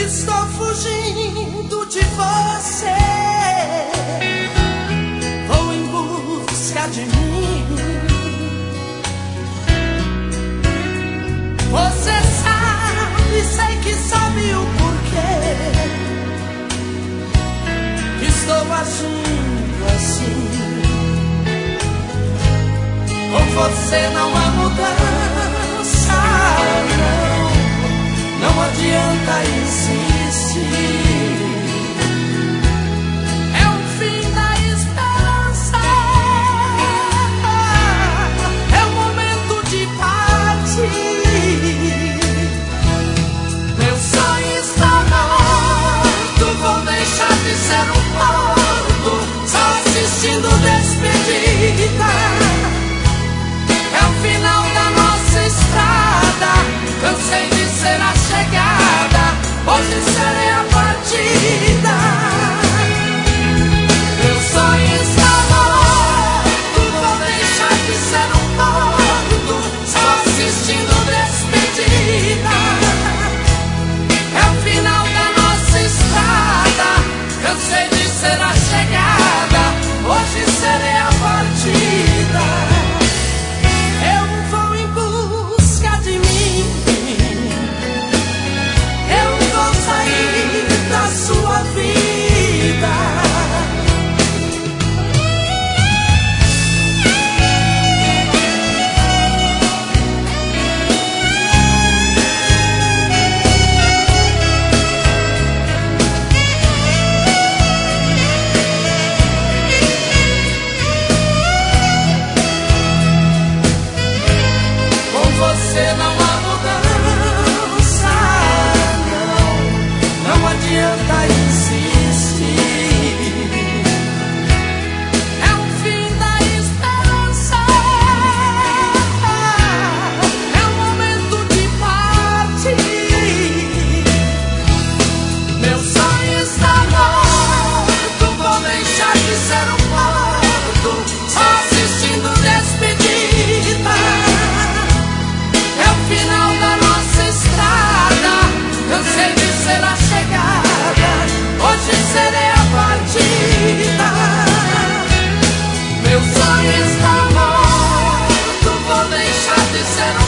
Estou fugindo de você, vou em busca de mim. Você sabe, sei que sabe o porquê que estou agindo assim. Com você não há mudança, não adianta insistir. É o fim da esperança, é o momento de partir. Meu sonho está morto, vou deixar de ser um morto, só assistindo despedida. É o final da nossa estrada, cansei de ser a chegada, hoje serei a partida. Meu sonho está morto, vou deixar de ser um morto, só assistindo despedida. É o final da nossa estrada, cansei de ser a chegada, hoje serei a partida. Eu vou em busca de mim, eu vou sair da sua vida. Com você não há mudança, não adianta insistir. É o fim da esperança, é o momento de partir. Meu sonho está morto, vou deixar de ser um morto, só assistindo despedida. É o final da nossa estrada, cansei de ser a chegada, hoje serei a partida. Meu sonho está morto, vou deixar de ser um